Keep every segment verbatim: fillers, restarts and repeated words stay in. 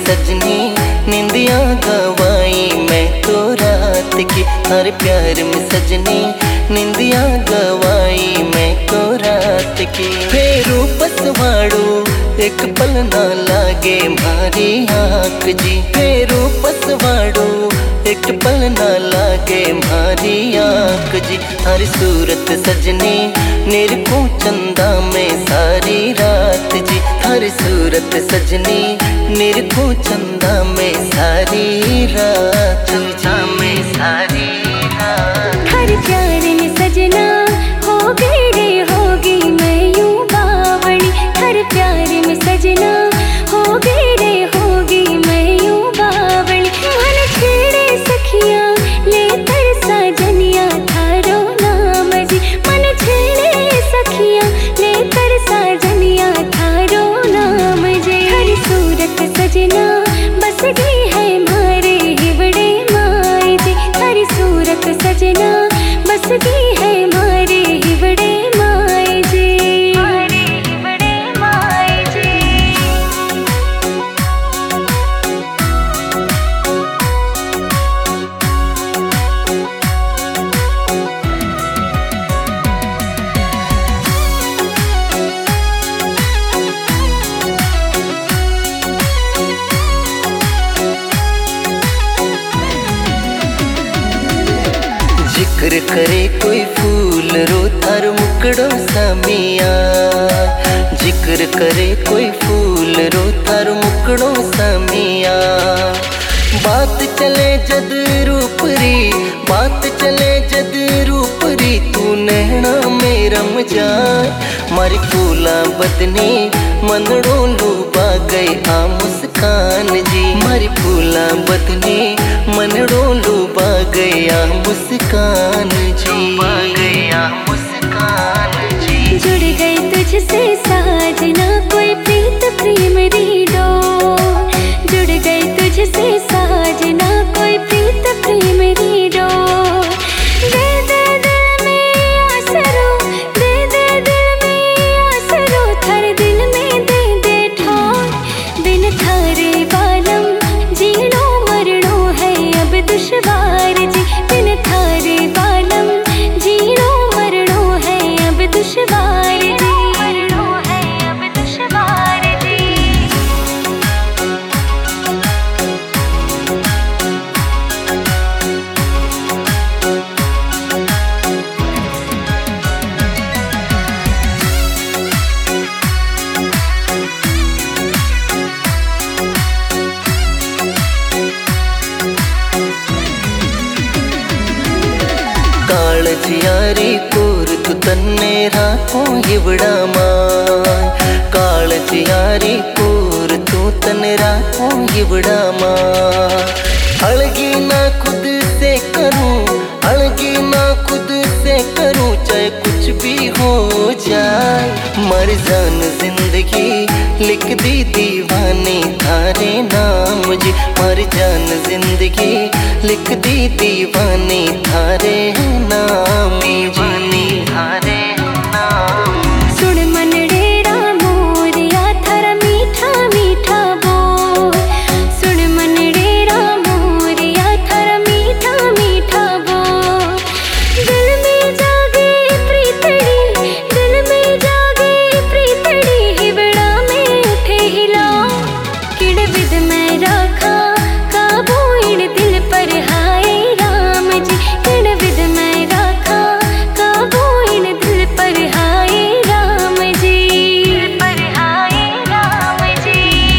सजनी निंदिया गवाई मैं तो रात की, हर प्यार में सजनी निंदिया गवाई मैं तो रात की। फेरू पसवाड़ू एक पल ना लागे मारी आँख जी, फेरू पसवाड़ू एक पल ना लागे मारी आँख जी। हर सूरत सजनी निरखूं चंदा में सारी रात जी, हर सूरत सजनी निरखूं चंदा में सारी रात में सारी रात। हर प्यार में सजना हो गई रे होगी मैं यूं बावड़ी, हर प्यार में सजना हो गई रे होगी मैं यूं बावड़ी। मन छेड़े सखियां ले तरसा जनिया थारो नाम जी, मन छेड़े सखियां ले तरसा जनिया थारो नाम जी। हर सूरत सजना बस गई है मारे हिवड़े माई जी, हर सूरत सजना बस गई है मारे हिवड़े माई जी, मारे हिवड़े माई जी। जिक्र करे कोई फूल रो थार मुकड़ो सामिया, जिक्र करे कोई फूल रो थार मुकड़ो सामिया। बात चले जद रूपरी, बात चले जद रूपरी, तू नैना में रम जाए मारी फूला बदनी मनड़ो लूबा गई आ मुस्कान जी, मारी फूला बदनी मनड़ो लूबा गया मुस्कान जी, गया मुस्कान जी। जुड़ गई तुझसे साजना कोई प्रीत प्रेम री डोर, जुड़ गई तुझसे साजना कोई प्रीत प्रेम री डोर। दे दे दिल में आसरो, दे दे दिल में आसरो, थर दिल में दे दे ठार। बिन थारे बालम जीनो मरनो है अब दुश्वार जी, बिन थारे बालम जीनो मरनो है अब दुश्वार जी, मरनो है अब दुश्वार जी। काळजियारी कोर तू तन्ने राखो हिवड़ा माय, काळजियारी कोर तू तन्ने राखो हिवड़ा माय। अड़गी ना खुद से करूं, अड़गी ना खुद से करूं, चाहे कुछ भी हो जाए। मर जान जिंदगी लिख दी दीवानी थारे नाम जी, मर जान जिंदगी लिख दी दीवानी थारे नाम दीवानी थारे नाम। सुन मनड़ेरा मोरिया थारा मीठा मीठा बोल, सुन मनड़ेरा मोरिया थारा मीठा मीठा बोल। दिल में जागे प्रीतड़ी, दिल में जागे प्रीतड़ी, हिवड़ा में उठे हिला। किड़ विद मैं रखा काबू इन दिल पर हाय राम जी, किड़ विद मैं रखा काबू इन दिल पर हाय राम जी, दिल पर हाय राम जी।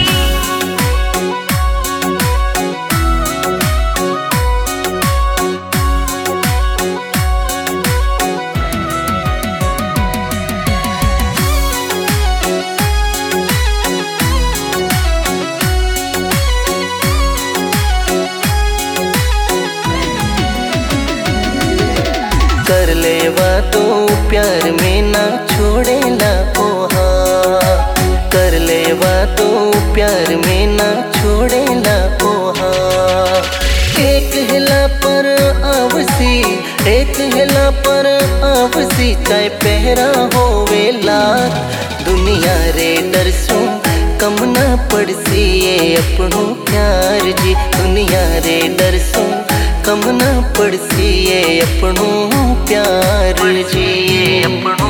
कर लेवा तो प्यार में ना छोड़ेला ओहा, कर लेवा तो प्यार में ना छोड़ेला ओहा। एक हिला पर आवसी, एक हिला पर आवसी, चाहे पहरा होवेला दुनिया रे डरसू कम ना पड़सी ये अपनों प्यार जी। दुनिया रे डर सो कम ना पड़सी ये अपनों प्यार जी। ये अपनों